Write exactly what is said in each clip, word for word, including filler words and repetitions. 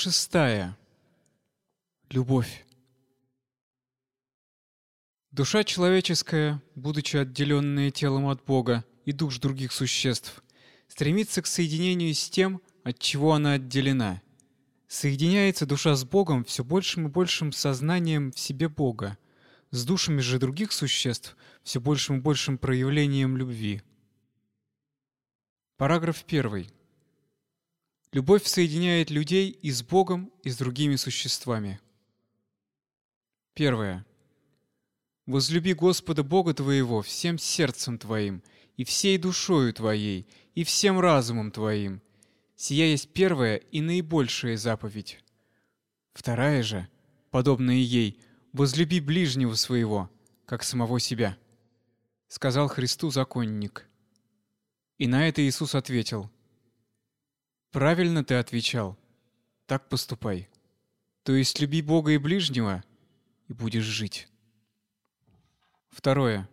шестая. Любовь. Душа человеческая, будучи отделенная телом от Бога и душ других существ, стремится к соединению с тем, от чего она отделена. Соединяется душа с Богом все большим и большим сознанием в себе Бога, с душами же других существ все большим и большим проявлением любви. Параграф первый. Любовь соединяет людей и с Богом, и с другими существами. Первое. Возлюби Господа Бога твоего всем сердцем твоим, и всей душою твоей, и всем разумом твоим. Сия есть первая и наибольшая заповедь. Вторая же, подобная ей, возлюби ближнего своего, как самого себя, сказал Христу законник. И на это Иисус ответил: правильно ты отвечал, так поступай. То есть люби Бога и ближнего, и будешь жить. Второе.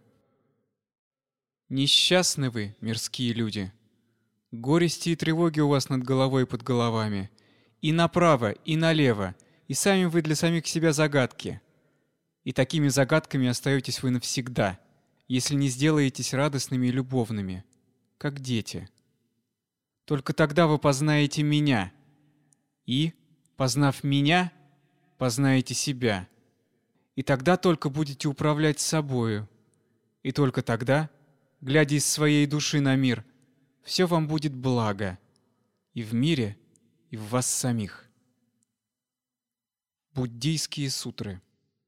Несчастны вы, мирские люди. Горести и тревоги у вас над головой и под головами. И направо, и налево, и сами вы для самих себя загадки. И такими загадками остаетесь вы навсегда, если не сделаетесь радостными и любовными, как дети. Только тогда вы познаете Меня, и, познав Меня, познаете себя. И тогда только будете управлять собою. И только тогда, глядя из своей души на мир, все вам будет благо и в мире, и в вас самих. Буддийские сутры.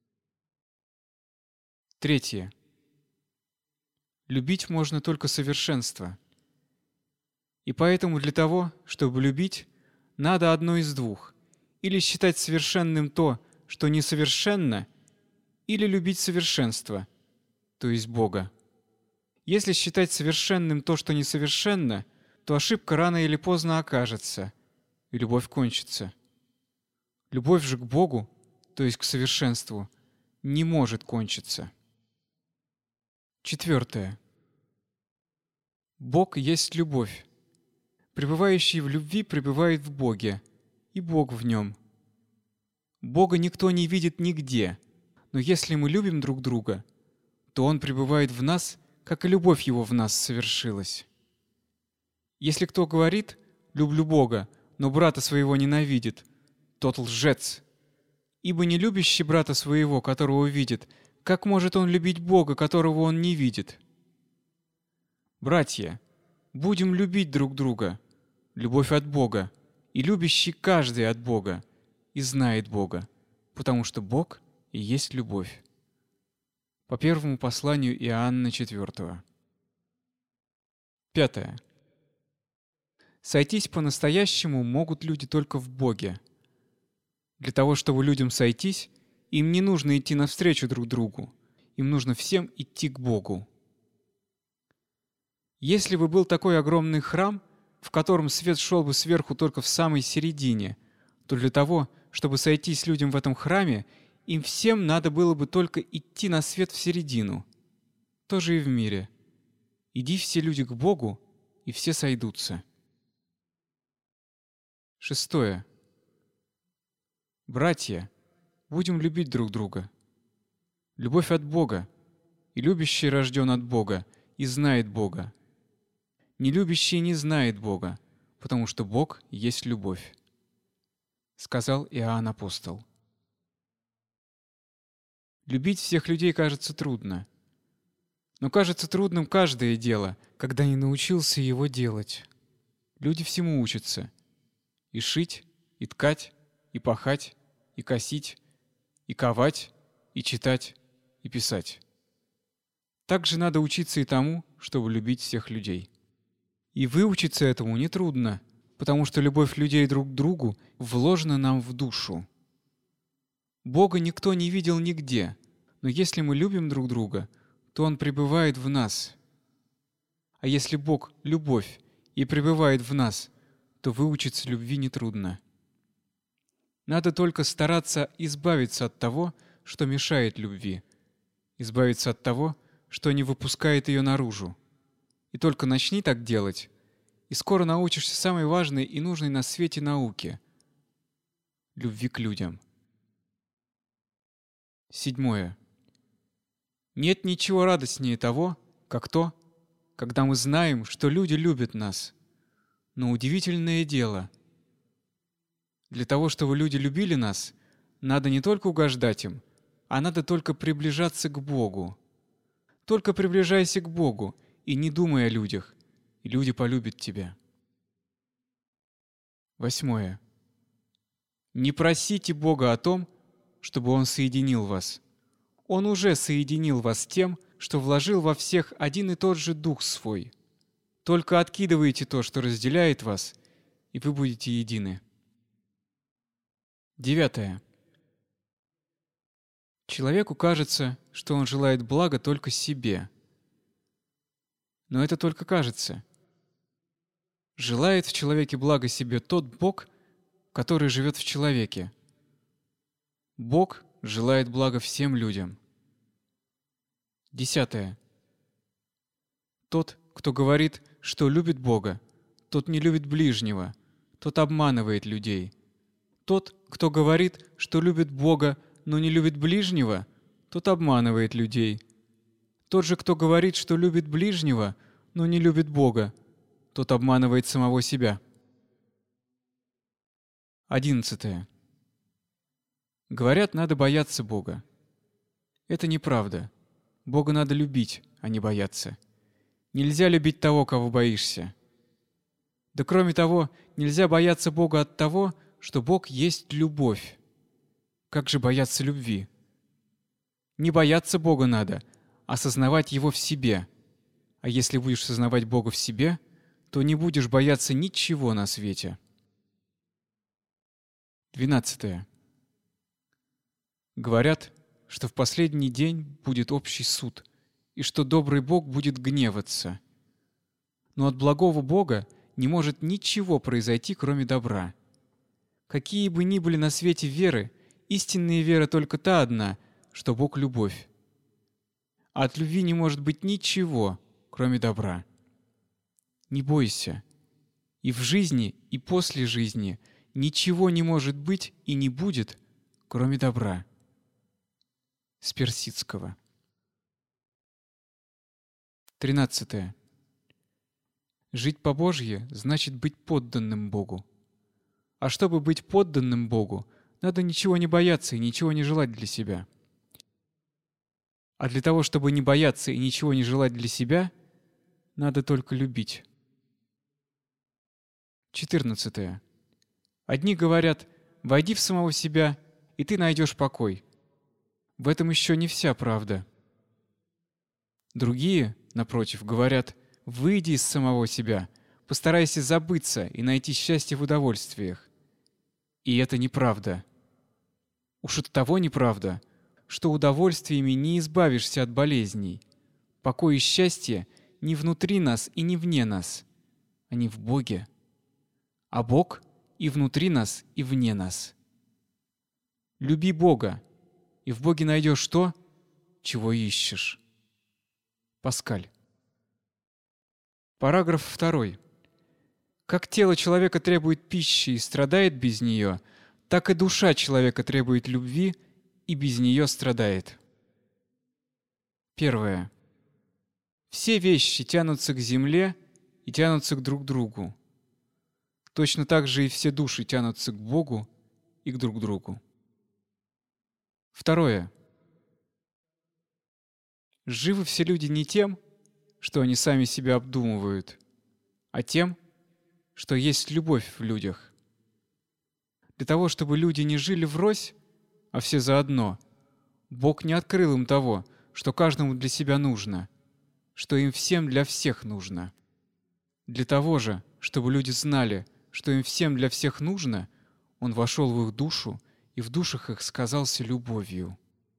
Третье. Любить можно только совершенство. И поэтому для того, чтобы любить, надо одно из двух: или считать совершенным то, что несовершенно, или любить совершенство, то есть Бога. Если считать совершенным то, что несовершенно, то ошибка рано или поздно окажется, и любовь кончится. Любовь же к Богу, то есть к совершенству, не может кончиться. Четвертое. Бог есть любовь. Пребывающий в любви пребывает в Боге, и Бог в нем. Бога никто не видит нигде, но если мы любим друг друга, то Он пребывает в нас, как и любовь Его в нас совершилась. Если кто говорит «люблю Бога», но брата своего ненавидит, тот лжец. Ибо не любящий брата своего, которого видит, как может он любить Бога, которого он не видит? Братья, будем любить друг друга. Любовь от Бога, и любящий каждый от Бога, и знает Бога, потому что Бог и есть любовь. По первому посланию Иоанна четвёртого. Пятое. Сойтись по-настоящему могут люди только в Боге. Для того, чтобы людям сойтись, им не нужно идти навстречу друг другу, им нужно всем идти к Богу. Если бы был такой огромный храм, в котором свет шел бы сверху только в самой середине, то для того, чтобы сойтись людям в этом храме, им всем надо было бы только идти на свет в середину. То же и в мире. Иди все люди к Богу, и все сойдутся. Шестое. Братья, будем любить друг друга. Любовь от Бога, и любящий рожден от Бога, и знает Бога. Нелюбящий не знает Бога, потому что Бог есть любовь, сказал Иоанн Апостол. Любить всех людей кажется трудно. Но кажется трудным каждое дело, когда не научился его делать. Люди всему учатся. И шить, и ткать, и пахать, и косить, и ковать, и читать, и писать. Также надо учиться и тому, чтобы любить всех людей. И выучиться этому нетрудно, потому что любовь людей друг к другу вложена нам в душу. Бога никто не видел нигде, но если мы любим друг друга, то Он пребывает в нас. А если Бог — любовь и пребывает в нас, то выучиться любви нетрудно. Надо только стараться избавиться от того, что мешает любви, избавиться от того, что не выпускает ее наружу. И только начни так делать, и скоро научишься самой важной и нужной на свете науке любви к людям. Седьмое. Нет ничего радостнее того, как то, когда мы знаем, что люди любят нас. Но удивительное дело. Для того, чтобы люди любили нас, надо не только угождать им, а надо только приближаться к Богу. Только приближайся к Богу и не думай о людях, и люди полюбят тебя. Восьмое. Не просите Бога о том, чтобы Он соединил вас. Он уже соединил вас тем, что вложил во всех один и тот же Дух Свой. Только откидывайте то, что разделяет вас, и вы будете едины. Девятое. Человеку кажется, что он желает блага только себе. Но это только кажется. Желает в человеке блага себе тот Бог, который живет в человеке. Бог желает блага всем людям. Десятое. Тот, кто говорит, что любит Бога, тот не любит ближнего, тот обманывает людей. Тот, кто говорит, что любит Бога, но не любит ближнего, тот обманывает людей. Тот же, кто говорит, что любит ближнего, но не любит Бога, тот обманывает самого себя. Одиннадцатое. Говорят, надо бояться Бога. Это неправда. Бога надо любить, а не бояться. Нельзя любить того, кого боишься. Да кроме того, нельзя бояться Бога от того, что Бог есть любовь. Как же бояться любви? Не бояться Бога надо, а сознавать Его в себе. А если будешь сознавать Бога в себе, то не будешь бояться ничего на свете. Двенадцатое. Говорят, что в последний день будет общий суд, и что добрый Бог будет гневаться. Но от благого Бога не может ничего произойти, кроме добра. Какие бы ни были на свете веры, истинная вера только та одна, что Бог — любовь. А от любви не может быть ничего, кроме добра. Не бойся. И в жизни, и после жизни ничего не может быть и не будет, кроме добра. С персидского. Тринадцатое. Жить по-божье значит быть подданным Богу. А чтобы быть подданным Богу, надо ничего не бояться и ничего не желать для себя. А для того, чтобы не бояться и ничего не желать для себя, надо только любить. Четырнадцатое. Одни говорят: «Войди в самого себя, и ты найдешь покой». В этом еще не вся правда. Другие, напротив, говорят: «Выйди из самого себя, постарайся забыться и найти счастье в удовольствиях». И это неправда. Уж от того неправда, что удовольствиями не избавишься от болезней. Покой и счастье не внутри нас и не вне нас. Они в Боге. А Бог и внутри нас, и вне нас. Люби Бога, и в Боге найдешь то, чего ищешь. Паскаль. Параграф второй. Как тело человека требует пищи и страдает без нее, так и душа человека требует любви и без нее страдает. Первое. Все вещи тянутся к земле и тянутся к друг другу. Точно так же и все души тянутся к Богу и к друг другу. Второе. Живы все люди не тем, что они сами себя обдумывают, а тем, что есть любовь в людях. Для того, чтобы люди не жили врозь, а все заодно, Бог не открыл им того, что каждому для себя нужно, что им всем для всех нужно. Для того же, чтобы люди знали, что им всем для всех нужно, Он вошел в их душу и в душах их сказался любовью.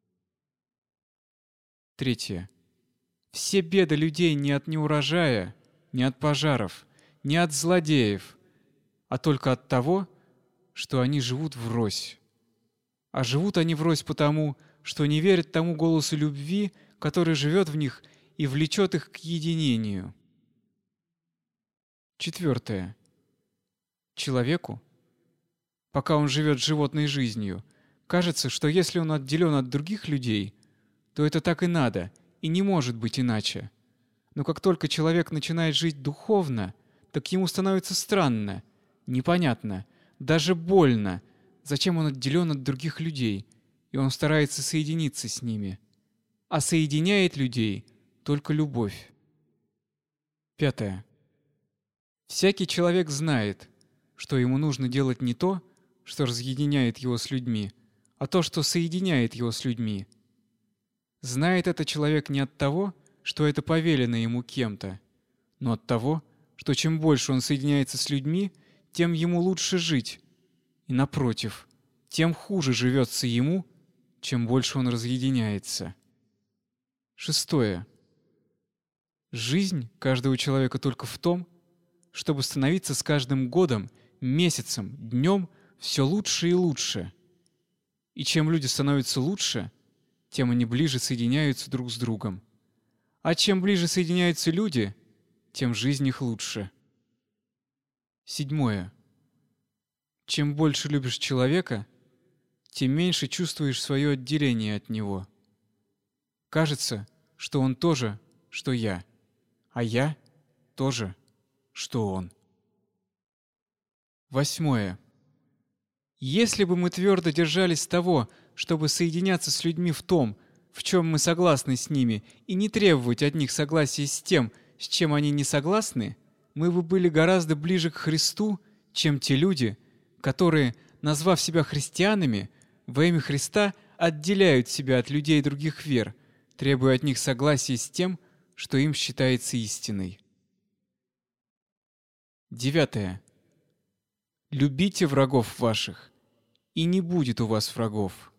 Третье. Все беды людей не от неурожая, не от пожаров, не от злодеев, а только от того, что они живут врозь. А живут они врозь потому, что не верят тому голосу любви, который живет в них и влечет их к единению. Четвертое. Человеку пока он живет животной жизнью. Кажется, что если он отделен от других людей, то это так и надо, и не может быть иначе. Но как только человек начинает жить духовно, так ему становится странно, непонятно, даже больно, зачем он отделен от других людей, и он старается соединиться с ними. А соединяет людей только любовь. Пятое. Всякий человек знает, что ему нужно делать не то, что разъединяет его с людьми, а то, что соединяет его с людьми. Знает это человек не от того, что это повелено ему кем-то, но от того, что чем больше он соединяется с людьми, тем ему лучше жить. И напротив, тем хуже живется ему, чем больше он разъединяется. Шестое. Жизнь каждого человека только в том, чтобы становиться с каждым годом, месяцем, днем все лучше и лучше. И чем люди становятся лучше, тем они ближе соединяются друг с другом. А чем ближе соединяются люди, тем жизнь их лучше. Седьмое. Чем больше любишь человека, тем меньше чувствуешь свое отделение от него. Кажется, что он тоже, что я, а я тоже, что он. Восьмое. Если бы мы твердо держались того, чтобы соединяться с людьми в том, в чем мы согласны с ними, и не требовать от них согласия с тем, с чем они не согласны, мы бы были гораздо ближе к Христу, чем те люди, которые, назвав себя христианами, во имя Христа отделяют себя от людей других вер, требуя от них согласия с тем, что им считается истиной. Девятое. Любите врагов ваших, и не будет у вас врагов.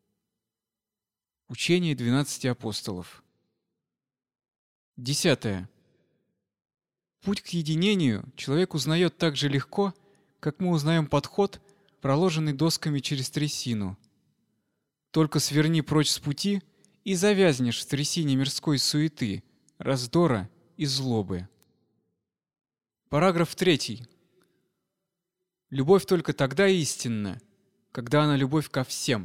Учение двенадцати апостолов. Десятое. Путь к единению человек узнает так же легко, как мы узнаем подход, проложенный досками через трясину. Только сверни прочь с пути и завязнешь в трясине мирской суеты, раздора и злобы. Параграф третий. Любовь только тогда истинна, когда она любовь ко всем.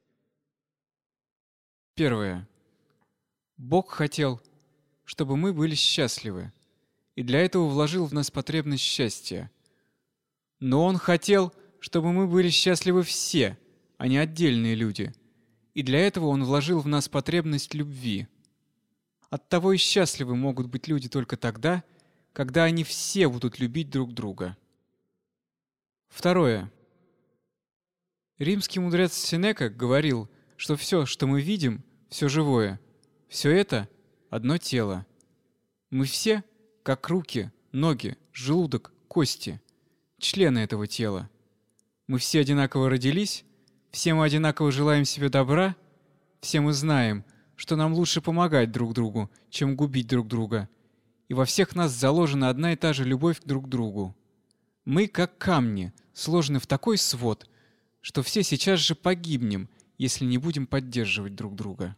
Первое. Бог хотел, чтобы мы были счастливы, и для этого вложил в нас потребность счастья. Но Он хотел, чтобы мы были счастливы все, а не отдельные люди, и для этого Он вложил в нас потребность любви. Оттого и счастливы могут быть люди только тогда, когда они все будут любить друг друга. Второе. Римский мудрец Сенека говорил, что все, что мы видим, все живое, все это одно тело. Мы все, как руки, ноги, желудок, кости, члены этого тела. Мы все одинаково родились, все мы одинаково желаем себе добра, все мы знаем, что нам лучше помогать друг другу, чем губить друг друга, и во всех нас заложена одна и та же любовь друг к другу. Мы, как камни, сложены в такой свод, что все сейчас же погибнем, если не будем поддерживать друг друга.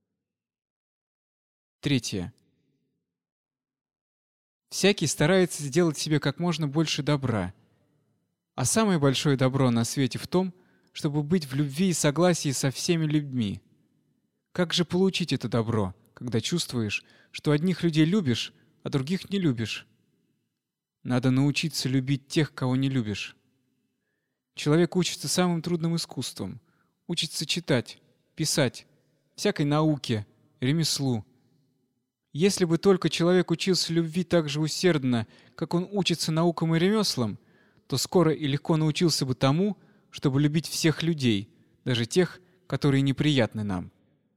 Третье. Всякий старается сделать себе как можно больше добра. А самое большое добро на свете в том, чтобы быть в любви и согласии со всеми людьми. Как же получить это добро, когда чувствуешь, что одних людей любишь, а других не любишь? Надо научиться любить тех, кого не любишь. Человек учится самым трудным искусствам. Учится читать, писать, всякой науке, ремеслу. Если бы только человек учился любви так же усердно, как он учится наукам и ремеслам, то скоро и легко научился бы тому, чтобы любить всех людей, даже тех, которые неприятны нам.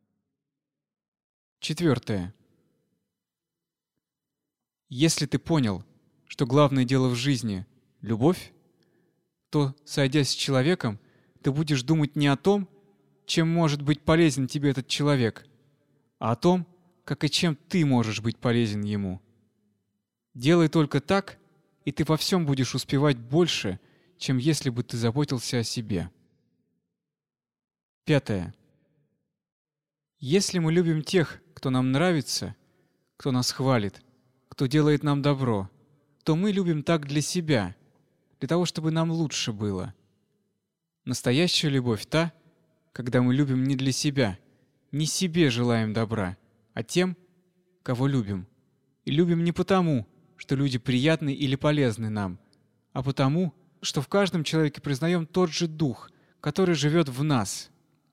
Четвертое. Если ты понял, что главное дело в жизни — любовь, то, сойдясь с человеком, ты будешь думать не о том, чем может быть полезен тебе этот человек, а о том, как и чем ты можешь быть полезен ему. Делай только так, и ты во всем будешь успевать больше, чем если бы ты заботился о себе. Пятое. Если мы любим тех, кто нам нравится, кто нас хвалит, кто делает нам добро, то мы любим так для себя, для того, чтобы нам лучше было. Настоящая любовь та, когда мы любим не для себя, не себе желаем добра, а тем, кого любим. И любим не потому, что люди приятны или полезны нам, а потому, что в каждом человеке признаем тот же дух, который живет в нас.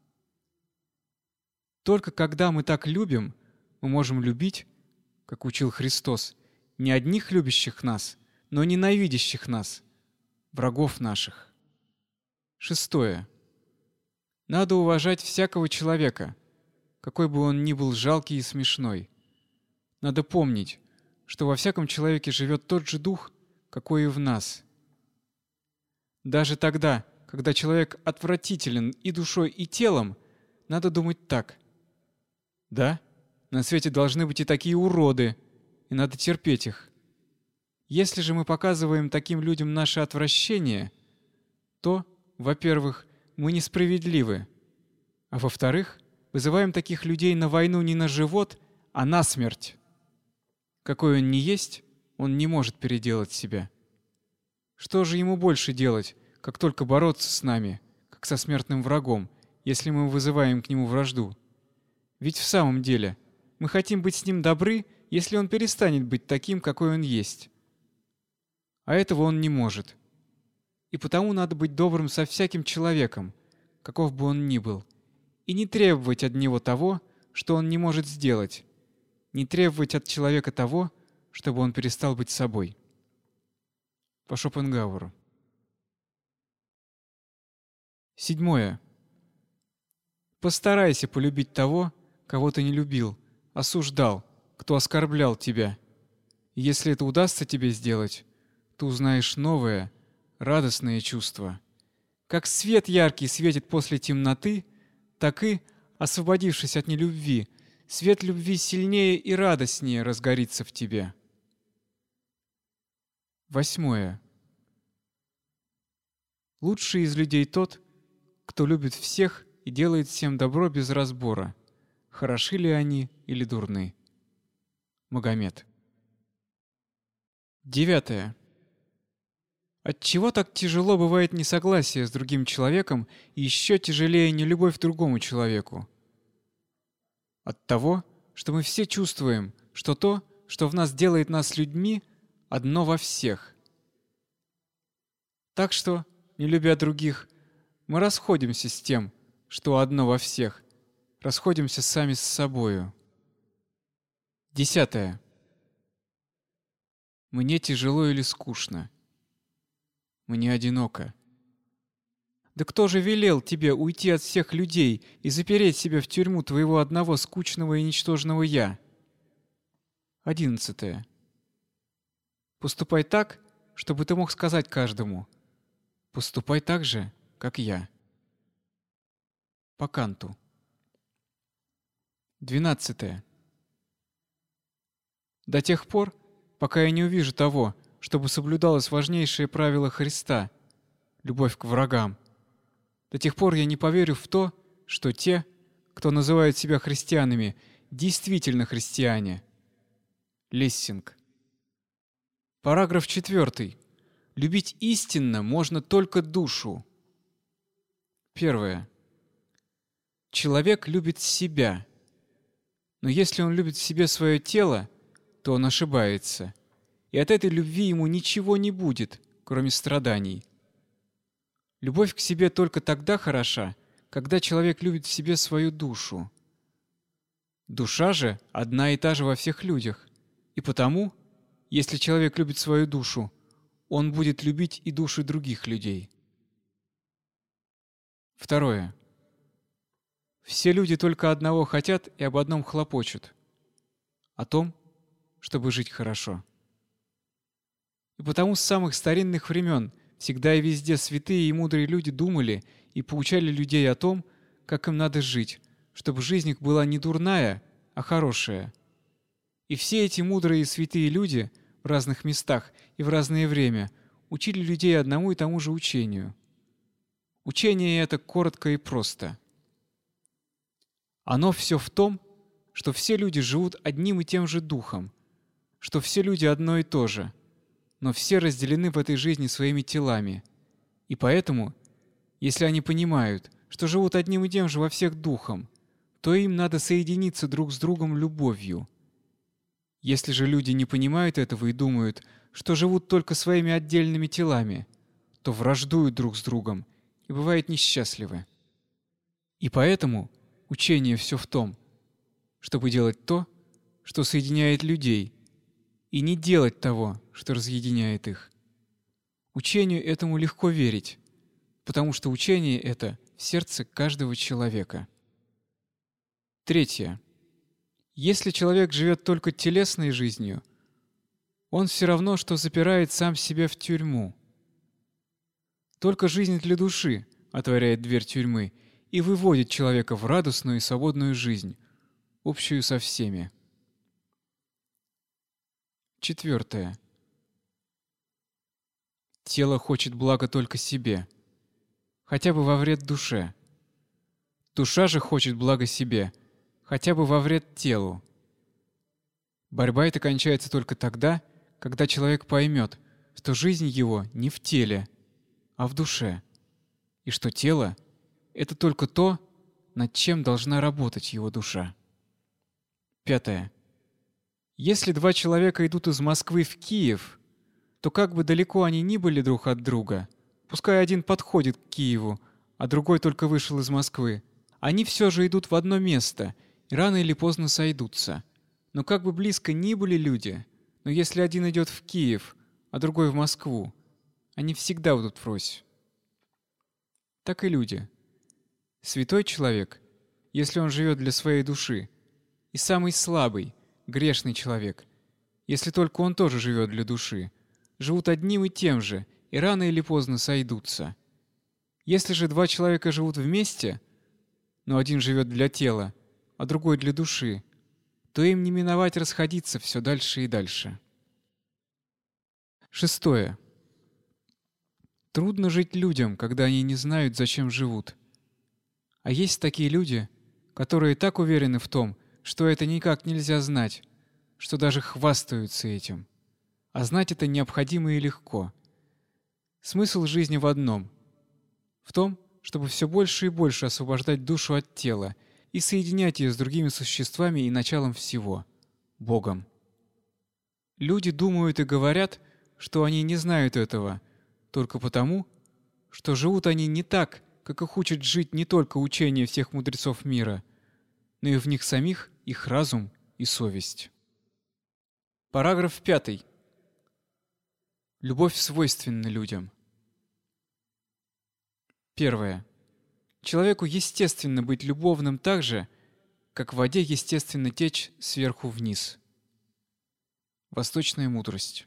Только когда мы так любим, мы можем любить, как учил Христос, не одних любящих нас, но ненавидящих нас, врагов наших. Шестое. Надо уважать всякого человека, какой бы он ни был жалкий и смешной. Надо помнить, что во всяком человеке живет тот же дух, какой и в нас. Даже тогда, когда человек отвратителен и душой, и телом, надо думать так. Да, на свете должны быть и такие уроды, и надо терпеть их. Если же мы показываем таким людям наше отвращение, то, во-первых, мы несправедливы, а во-вторых, вызываем таких людей на войну не на живот, а на смерть. Какой он ни есть, он не может переделать себя. Что же ему больше делать, как только бороться с нами, как со смертным врагом, если мы вызываем к нему вражду? Ведь в самом деле мы хотим быть с ним добры, если он перестанет быть таким, какой он есть. А этого он не может. И потому надо быть добрым со всяким человеком, каков бы он ни был, и не требовать от него того, что он не может сделать, не требовать от человека того, чтобы он перестал быть собой. По Шопенгауэру. Седьмое. Постарайся полюбить того, кого ты не любил, осуждал, кто оскорблял тебя. И если это удастся тебе сделать, ты узнаешь новое, радостное чувство. Как свет яркий светит после темноты, так и, освободившись от нелюбви, свет любви сильнее и радостнее разгорится в тебе. Восьмое. Лучший из людей тот, кто любит всех и делает всем добро без разбора, хороши ли они или дурны. Магомед. Девятое. Отчего так тяжело бывает несогласие с другим человеком и еще тяжелее нелюбовь к другому человеку? От того, что мы все чувствуем, что то, что в нас делает нас людьми, одно во всех. Так что, не любя других, мы расходимся с тем, что одно во всех, расходимся сами с собою. Десятое. Мне тяжело или скучно. Мне одиноко. Да кто же велел тебе уйти от всех людей и запереть себя в тюрьму твоего одного скучного и ничтожного «я»? Одиннадцатое. Поступай так, чтобы ты мог сказать каждому: поступай так же, как я. По Канту. Двенадцатое. До тех пор, пока я не увижу того, чтобы соблюдалось важнейшее правило Христа — любовь к врагам, до тех пор я не поверю в то, что те, кто называют себя христианами, действительно христиане. Лессинг. Параграф четвертый. Любить истинно можно только душу. Первое. Человек любит себя. Но если он любит в себе свое тело, то он ошибается, и от этой любви ему ничего не будет, кроме страданий. Любовь к себе только тогда хороша, когда человек любит в себе свою душу. Душа же одна и та же во всех людях, и потому, если человек любит свою душу, он будет любить и души других людей. Второе. Все люди только одного хотят и об одном хлопочут — о том, чтобы жить хорошо. И потому с самых старинных времен всегда и везде святые и мудрые люди думали и поучали людей о том, как им надо жить, чтобы жизнь их была не дурная, а хорошая. И все эти мудрые и святые люди в разных местах и в разное время учили людей одному и тому же учению. Учение это коротко и просто. Оно все в том, что все люди живут одним и тем же духом, что все люди одно и то же, но все разделены в этой жизни своими телами, и поэтому Если они понимают, что живут одним и тем же во всех духом, то им надо соединиться друг с другом любовью. Если же люди не понимают этого и думают, что живут только своими отдельными телами, то враждуют друг с другом и бывают несчастливы. И поэтому учение все в том, чтобы делать то, что соединяет людей, и не делать того, что разъединяет их. Учению этому легко верить, потому что учение это в сердце каждого человека. Третье. Если человек живет только телесной жизнью, он все равно, что запирает сам себя в тюрьму. Только жизнь для души отворяет дверь тюрьмы и выводит человека в радостную и свободную жизнь, общую со всеми. Четвертое. Тело хочет блага только себе, хотя бы во вред душе. Душа же хочет блага себе, хотя бы во вред телу. Борьба эта кончается только тогда, когда человек поймет, что жизнь его не в теле, а в душе, и что тело — это только то, над чем должна работать его душа. Пятое. Если два человека идут из Москвы в Киев, то как бы далеко они ни были друг от друга, пускай один подходит к Киеву, а другой только вышел из Москвы, они все же идут в одно место и рано или поздно сойдутся. Но как бы близко ни были люди, но если один идет в Киев, а другой в Москву, они всегда будут врозь. Так и люди. Святой человек, если он живет для своей души, и самый слабый, грешный человек, если только он тоже живет для души, живут одним и тем же, и рано или поздно сойдутся. Если же два человека живут вместе, но один живет для тела, а другой для души, то им не миновать расходиться все дальше и дальше. Шестое. Трудно жить людям, когда они не знают, зачем живут. А есть такие люди, которые так уверены в том, что это никак нельзя знать, что даже хвастаются этим. А знать это необходимо и легко. Смысл жизни в одном — в том, чтобы все больше и больше освобождать душу от тела и соединять ее с другими существами и началом всего — Богом. Люди думают и говорят, что они не знают этого, только потому, что живут они не так, как их учат жить не только учение всех мудрецов мира, но и в них самих их разум и совесть. Параграф пятый. Любовь свойственна людям. Первое. Человеку естественно быть любовным так же, как в воде естественно течь сверху вниз. Восточная мудрость.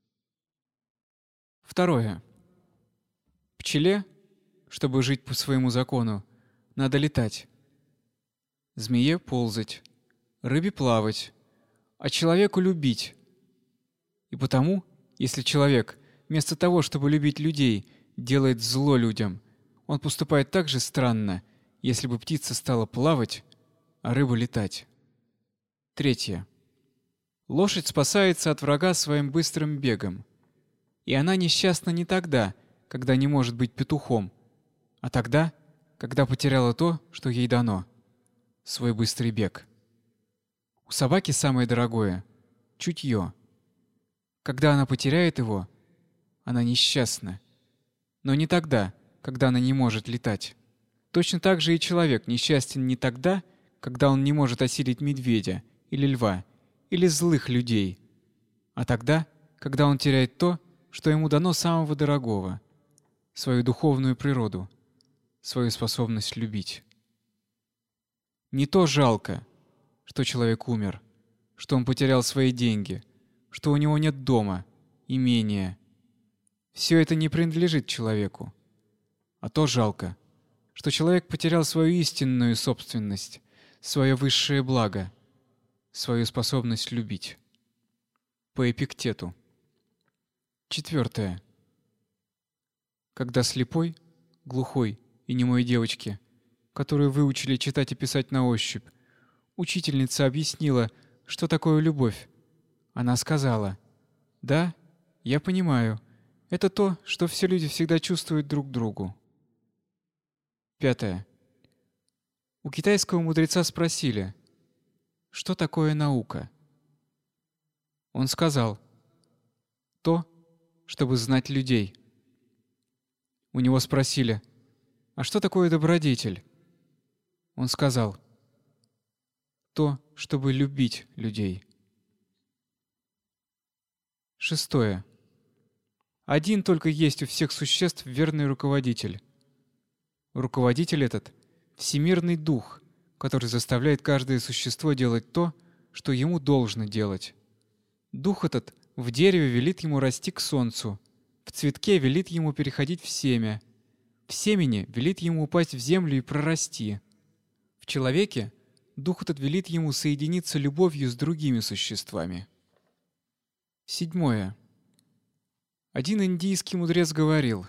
Второе. Пчеле, чтобы жить по своему закону, надо летать. Змее ползать, рыбе плавать, а человеку любить. И потому, если человек, вместо того, чтобы любить людей, делает зло людям, он поступает так же странно, если бы птица стала плавать, а рыба летать. Третье. Лошадь спасается от врага своим быстрым бегом. И она несчастна не тогда, когда не может быть петухом, а тогда, когда потеряла то, что ей дано — свой быстрый бег. У собаки самое дорогое — чутье. Когда она потеряет его, она несчастна. Но не тогда, когда она не может летать. Точно так же и человек несчастен не тогда, когда он не может осилить медведя или льва, или злых людей, а тогда, когда он теряет то, что ему дано самого дорогого — свою духовную природу, свою способность любить. Не то жалко, что человек умер, что он потерял свои деньги, что у него нет дома, имения. Все это не принадлежит человеку. А то жалко, что человек потерял свою истинную собственность, свое высшее благо, свою способность любить. По Эпиктету. Четвертое. Когда слепой, глухой и немой девочке, которую выучили читать и писать на ощупь, учительница объяснила, что такое любовь, она сказала: «Да, я понимаю, это то, что все люди всегда чувствуют друг к другу». Пятое. У китайского мудреца спросили: что такое наука? Он сказал: то, чтобы знать людей. У него спросили: а что такое добродетель? Он сказал: то, чтобы любить людей. Шестое. Один только есть у всех существ верный руководитель. Руководитель этот — всемирный дух, который заставляет каждое существо делать то, что ему должно делать. Дух этот в дереве велит ему расти к солнцу, в цветке велит ему переходить в семя, в семени велит ему упасть в землю и прорасти. В человеке дух этот велит ему соединиться любовью с другими существами. Седьмое. Один индийский мудрец говорил: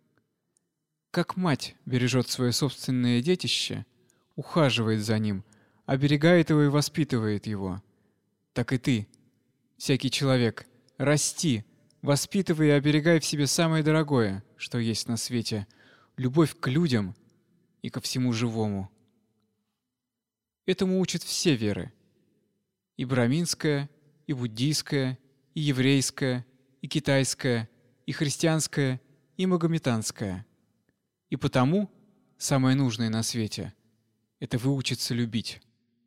как мать бережет свое собственное детище, ухаживает за ним, оберегает его и воспитывает его, так и ты, всякий человек, расти, воспитывай и оберегай в себе самое дорогое, что есть на свете — любовь к людям и ко всему живому. Этому учат все веры: и браминская, и буддийская, и еврейская, и китайская, и христианская, и магометанская. И потому самое нужное на свете — это выучиться любить.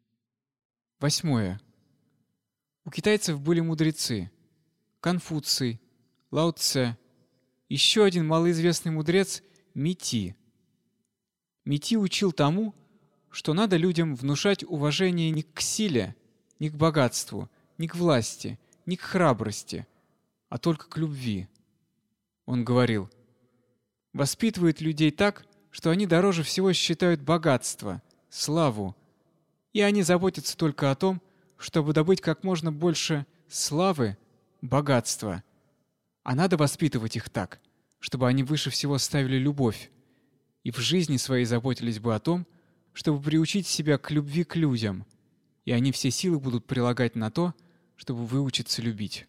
Восьмое. У китайцев были мудрецы — Конфуций, Лао Цзэ, еще один малоизвестный мудрец — Мити. Мити учил тому, что надо людям внушать уважение не к силе, не к богатству, не к власти, не к храбрости, а только к любви. Он говорил: воспитывают людей так, что они дороже всего считают богатство, славу, и они заботятся только о том, чтобы добыть как можно больше славы, богатства. А надо воспитывать их так, чтобы они выше всего ставили любовь, и в жизни своей заботились бы о том, чтобы приучить себя к любви к людям, и они все силы будут прилагать на то, чтобы выучиться любить.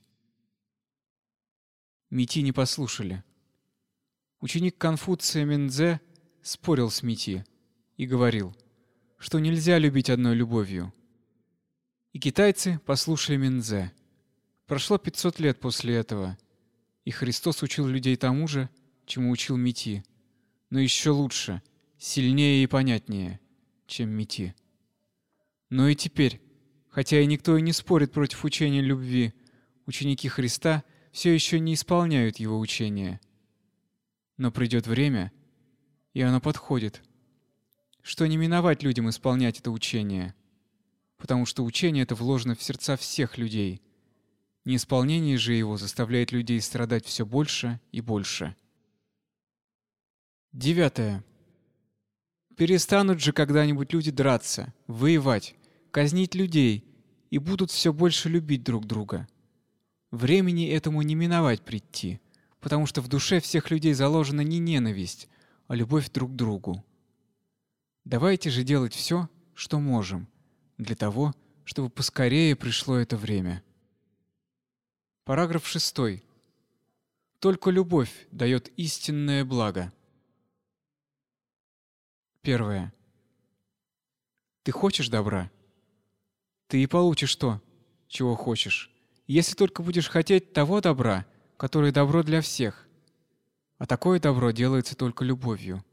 Мити не послушали. Ученик Конфуция Миндзе спорил с Мити и говорил, что нельзя любить одной любовью. И китайцы послушали Миндзе. Прошло пятьсот лет после этого, и Христос учил людей тому же, чему учил Мити, но еще лучше, сильнее и понятнее, чем Мити. Но и теперь, хотя и никто и не спорит против учения любви, ученики Христа все еще не исполняют его учения. Но придет время, и оно подходит, что не миновать людям исполнять это учение, потому что учение это вложено в сердца всех людей. Неисполнение же его заставляет людей страдать все больше и больше. Девятое. Перестанут же когда-нибудь люди драться, воевать, казнить людей и будут все больше любить друг друга. Времени этому не миновать прийти, потому что в душе всех людей заложена не ненависть, а любовь друг к другу. Давайте же делать все, что можем, для того, чтобы поскорее пришло это время. Параграф шестой. Только любовь дает истинное благо. Первое. Ты хочешь добра? Ты и получишь то, чего хочешь, если только будешь хотеть того добра, которое добро для всех. А такое добро делается только любовью.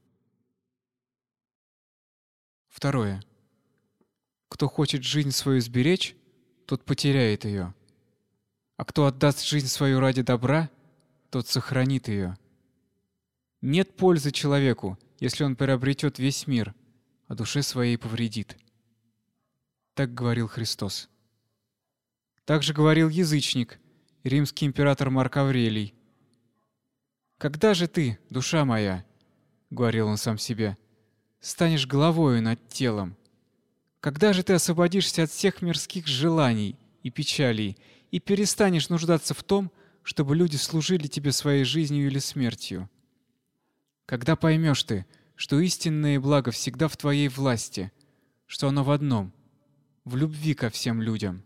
Второе. Кто хочет жизнь свою сберечь, тот потеряет ее. А кто отдаст жизнь свою ради добра, тот сохранит ее. Нет пользы человеку, если он приобретет весь мир, а душе своей повредит. Так говорил Христос. Так же говорил язычник, римский император Марк Аврелий. «Когда же ты, душа моя, — говорил он сам себе, — станешь головою над телом? Когда же ты освободишься от всех мирских желаний и печалей и перестанешь нуждаться в том, чтобы люди служили тебе своей жизнью или смертью? Когда поймешь ты, что истинное благо всегда в твоей власти, что оно в одном — в любви ко всем людям?»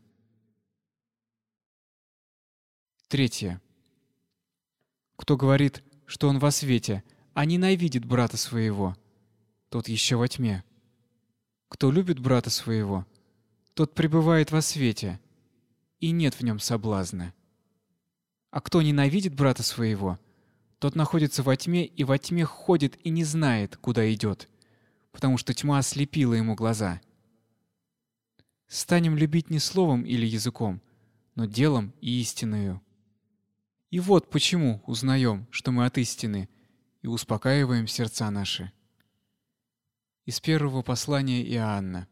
Третье. Кто говорит, что он во свете, а ненавидит брата своего, тот еще во тьме. Кто любит брата своего, тот пребывает во свете, и нет в нем соблазна. А кто ненавидит брата своего, тот находится во тьме и во тьме ходит и не знает, куда идет, потому что тьма ослепила ему глаза. Станем любить не словом или языком, но делом и истиною. И вот почему узнаем, что мы от истины, и успокаиваем сердца наши. Из первого послания Иоанна.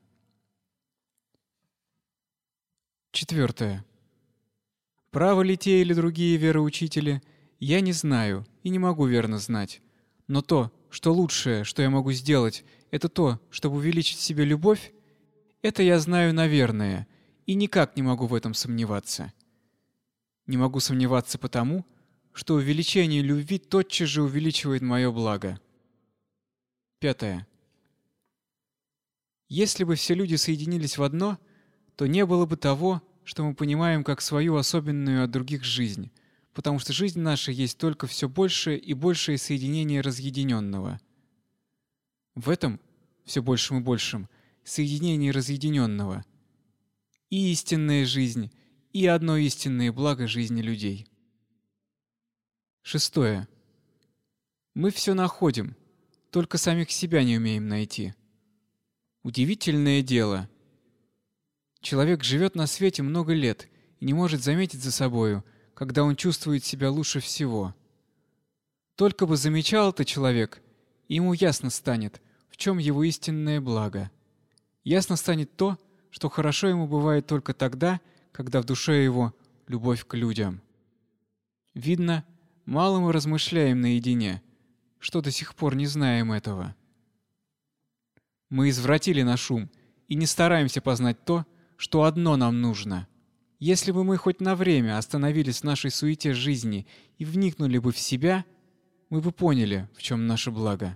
Четвертое. Правы ли те или другие вероучители, я не знаю и не могу верно знать. Но то, что лучшее, что я могу сделать, это то, чтобы увеличить в себе любовь, это я знаю наверное, и никак не могу в этом сомневаться. Не могу сомневаться потому, что увеличение любви тотчас же увеличивает мое благо. Пятое. Если бы все люди соединились в одно, то не было бы того, что мы понимаем как свою особенную от других жизнь, потому что жизнь наша есть только все большее и большее соединение разъединенного. В этом, все большем и большем, соединении разъединенного и истинная жизнь, и одно истинное благо жизни людей. Шестое. Мы все находим, только самих себя не умеем найти. Удивительное дело. Человек живет на свете много лет и не может заметить за собою, когда он чувствует себя лучше всего. Только бы замечал это человек, и ему ясно станет, в чем его истинное благо. Ясно станет то, что хорошо ему бывает только тогда, когда в душе его любовь к людям. Видно, мало мы размышляем наедине, что до сих пор не знаем этого. Мы извратили наш ум и не стараемся познать то, что одно нам нужно. Если бы мы хоть на время остановились в нашей суете жизни и вникнули бы в себя, мы бы поняли, в чем наше благо.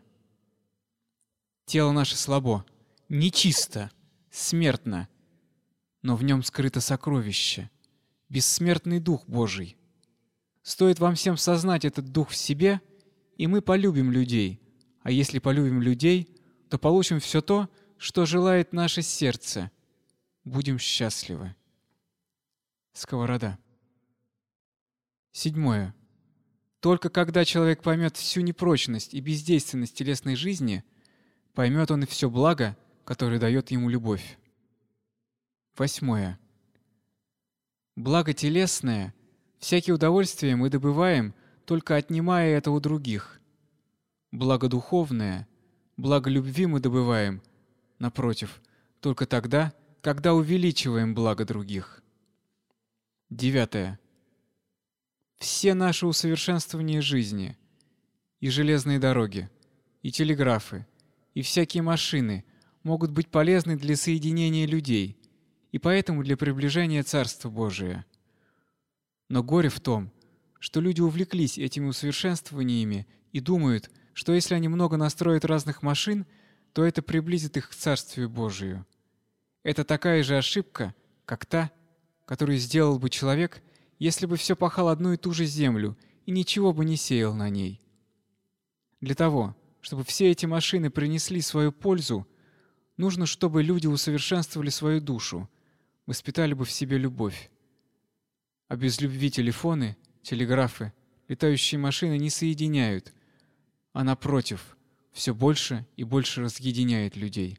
Тело наше слабо, нечисто, смертно, но в нем скрыто сокровище, бессмертный Дух Божий. Стоит вам всем сознать этот Дух в себе, и мы полюбим людей, а если полюбим людей, то получим все то, что желает наше сердце. Будем счастливы. Сковорода. Седьмое. Только когда человек поймет всю непрочность и бездейственность телесной жизни, поймет он и все благо, которое дает ему любовь. Восьмое. Благо телесное, всякие удовольствия мы добываем, только отнимая это у других. Благо духовное, благо любви мы добываем, напротив, только тогда, когда увеличиваем благо других. Девятое. Все наши усовершенствования жизни, и железные дороги, и телеграфы, и всякие машины могут быть полезны для соединения людей, и поэтому для приближения Царства Божия. Но горе в том, что люди увлеклись этими усовершенствованиями и думают, что если они много настроят разных машин, то это приблизит их к Царствию Божию. Это такая же ошибка, как та, которую сделал бы человек, если бы все пахал одну и ту же землю и ничего бы не сеял на ней. Для того, чтобы все эти машины принесли свою пользу, нужно, чтобы люди усовершенствовали свою душу, воспитали бы в себе любовь. А без любви телефоны, телеграфы, летающие машины не соединяют, а напротив, все больше и больше разъединяет людей.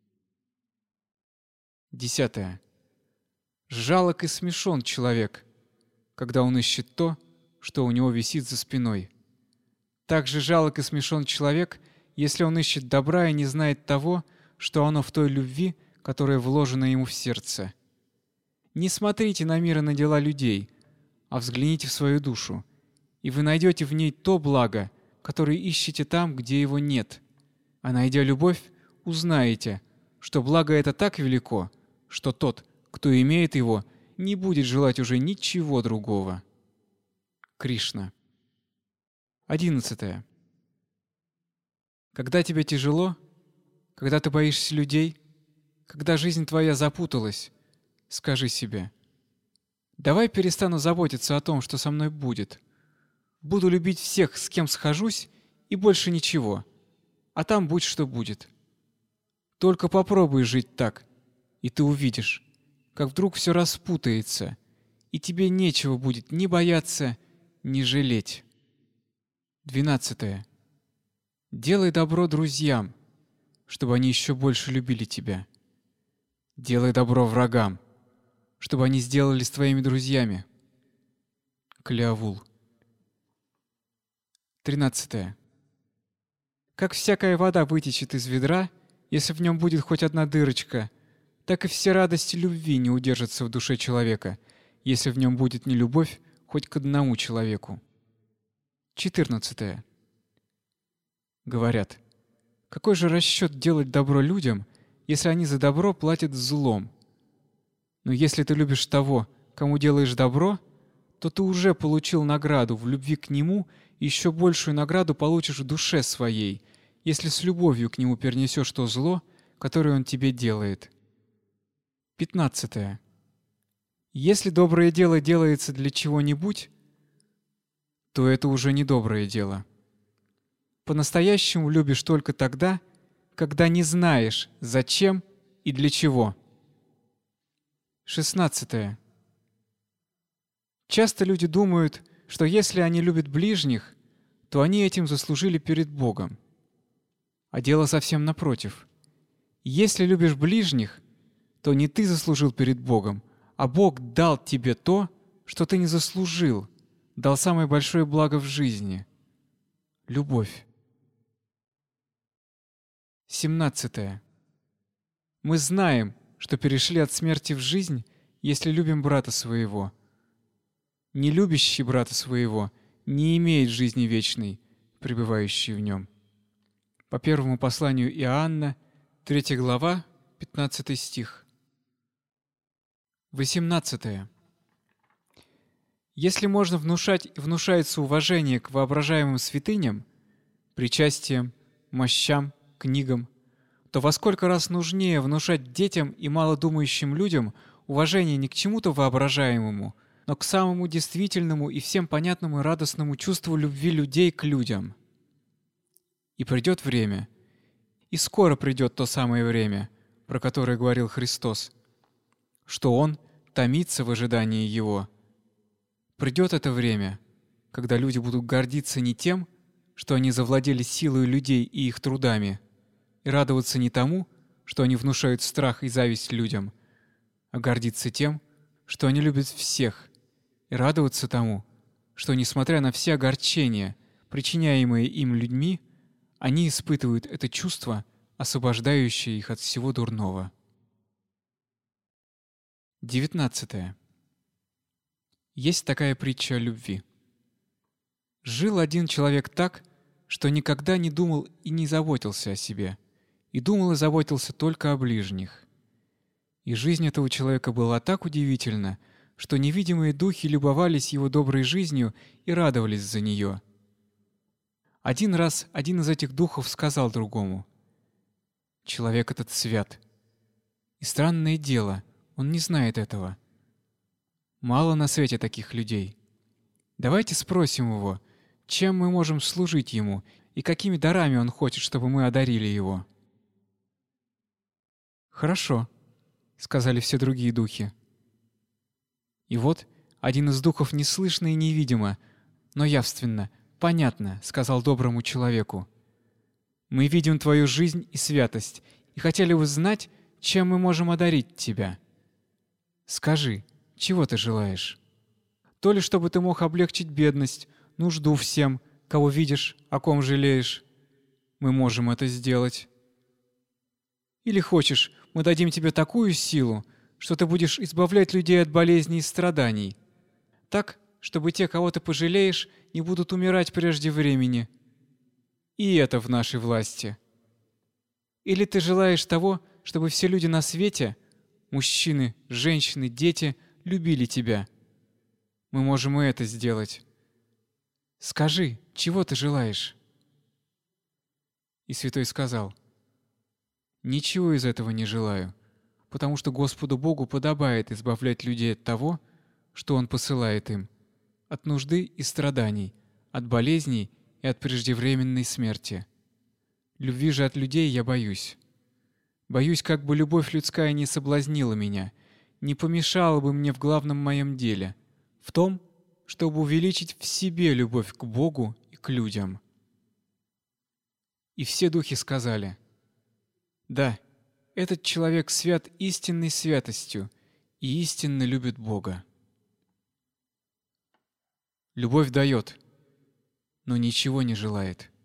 Десятое. Жалок и смешон человек, когда он ищет то, что у него висит за спиной. Так же жалок и смешон человек, если он ищет добра и не знает того, что оно в той любви, которая вложена ему в сердце. Не смотрите на мир и на дела людей, а взгляните в свою душу, и вы найдете в ней то благо, которое ищете там, где его нет. А найдя любовь, узнаете, что благо это так велико, что тот, кто имеет его, не будет желать уже ничего другого. Кришна. Одиннадцатое. Когда тебе тяжело, когда ты боишься людей, когда жизнь твоя запуталась, скажи себе: давай перестану заботиться о том, что со мной будет. Буду любить всех, с кем схожусь, и больше ничего. А там будь что будет. Только попробуй жить так, и ты увидишь, как вдруг все распутается, и тебе нечего будет ни бояться, ни жалеть. Двенадцатое. Делай добро друзьям, чтобы они еще больше любили тебя. Делай добро врагам, чтобы они сделались твоими друзьями. Клеовул. Тринадцатое. Как всякая вода вытечет из ведра, если в нем будет хоть одна дырочка, так и все радости любви не удержатся в душе человека, если в нем будет не любовь хоть к одному человеку. Четырнадцатое. Говорят, какой же расчет делать добро людям, если они за добро платят злом? Но если ты любишь того, кому делаешь добро, то ты уже получил награду в любви к нему, и еще большую награду получишь в душе своей, если с любовью к нему перенесешь то зло, которое он тебе делает. Пятнадцатое. Если доброе дело делается для чего-нибудь, то это уже не доброе дело. По-настоящему любишь только тогда, когда не знаешь, зачем и для чего. Шестнадцатое. Часто люди думают, что если они любят ближних, то они этим заслужили перед Богом. А дело совсем напротив. Если любишь ближних, то не ты заслужил перед Богом, а Бог дал тебе то, что ты не заслужил, дал самое большое благо в жизни — любовь. Семнадцатое. Мы знаем, что перешли от смерти в жизнь, если любим брата своего. Не любящий брата своего не имеет жизни вечной, пребывающей в нем. По первому посланию Иоанна, третья глава, пятнадцатый стих. Восемнадцатое. Если можно внушать и внушается уважение к воображаемым святыням, причастиям, мощам, книгам, то во сколько раз нужнее внушать детям и малодумающим людям уважение не к чему-то воображаемому, но к самому действительному и всем понятному и радостному чувству любви людей к людям. И придет время, и скоро придет то самое время, про которое говорил Христос, что Он томится в ожидании Его. Придет это время, когда люди будут гордиться не тем, что они завладели силой людей и их трудами, и радоваться не тому, что они внушают страх и зависть людям, а гордиться тем, что они любят всех, и радоваться тому, что, несмотря на все огорчения, причиняемые им людьми, они испытывают это чувство, освобождающее их от всего дурного. Девятнадцатое. Есть такая притча о любви. Жил один человек так, что никогда не думал и не заботился о себе, и думал и заботился только о ближних. И жизнь этого человека была так удивительна, что невидимые духи любовались его доброй жизнью и радовались за нее. Один раз один из этих духов сказал другому: «Человек этот свят. И странное дело, он не знает этого. Мало на свете таких людей. Давайте спросим его, чем мы можем служить ему и какими дарами он хочет, чтобы мы одарили его». «Хорошо», — сказали все другие духи. И вот один из духов неслышно и невидимо, но явственно, понятно, сказал доброму человеку: «Мы видим твою жизнь и святость, и хотели бы знать, чем мы можем одарить тебя. Скажи, чего ты желаешь? То ли чтобы ты мог облегчить бедность, нужду всем, кого видишь, о ком жалеешь. Мы можем это сделать. Или хочешь, мы дадим тебе такую силу, что ты будешь избавлять людей от болезней и страданий, так, чтобы те, кого ты пожалеешь, не будут умирать прежде времени. И это в нашей власти. Или ты желаешь того, чтобы все люди на свете, мужчины, женщины, дети, любили тебя? Мы можем и это сделать. Скажи, чего ты желаешь?» И святой сказал: «Ничего из этого не желаю, потому что Господу Богу подобает избавлять людей от того, что Он посылает им, от нужды и страданий, от болезней и от преждевременной смерти. Любви же от людей я боюсь. Боюсь, как бы любовь людская не соблазнила меня, не помешала бы мне в главном моем деле, в том, чтобы увеличить в себе любовь к Богу и к людям. И все духи сказали: да, этот человек свят истинной святостью и истинно любит Бога. Любовь дает, но ничего не желает.